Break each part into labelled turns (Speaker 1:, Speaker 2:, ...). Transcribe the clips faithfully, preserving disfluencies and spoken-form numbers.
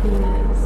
Speaker 1: penis.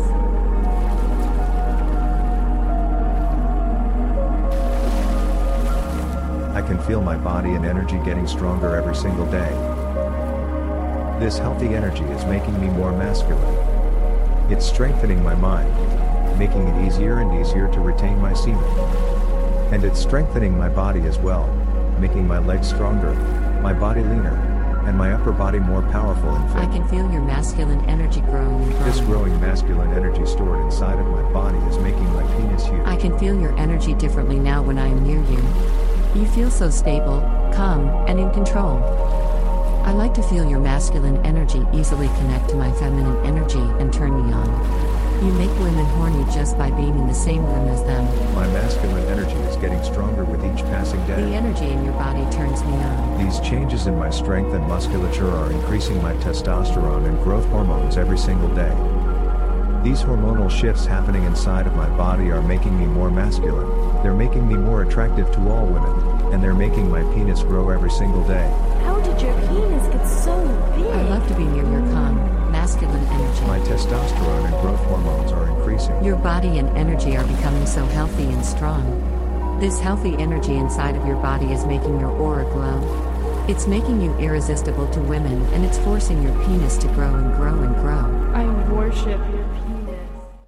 Speaker 2: I can feel my body and energy getting stronger every single day. This healthy energy is making me more masculine. It's strengthening my mind, making it easier and easier to retain my semen. And it's strengthening my body as well, making my legs stronger, my body leaner, and my upper body more powerful and fit.
Speaker 3: I can feel your masculine energy growing and growing.
Speaker 2: This growing masculine energy stored inside of my body is making my penis huge.
Speaker 3: I can feel your energy differently now when I am near you. You feel so stable, calm, and in control. I like to feel your masculine energy easily connect to my feminine energy and turn me on. You make women horny just by being in the same room as them.
Speaker 2: My masculine energy is getting stronger with each passing day.
Speaker 3: The energy in your body turns me on.
Speaker 2: These changes in my strength and musculature are increasing my testosterone and growth hormones every single day. These hormonal shifts happening inside of my body are making me more masculine, they're making me more attractive to all women, and they're making my penis grow every single day.
Speaker 1: How did your penis get so big?
Speaker 3: I love to be near your calm, masculine energy.
Speaker 2: My testosterone and growth hormones are increasing.
Speaker 3: Your body and energy are becoming so healthy and strong. This healthy energy inside of your body is making your aura glow. It's making you irresistible to women, and it's forcing your penis to grow and grow and grow.
Speaker 1: I worship your penis.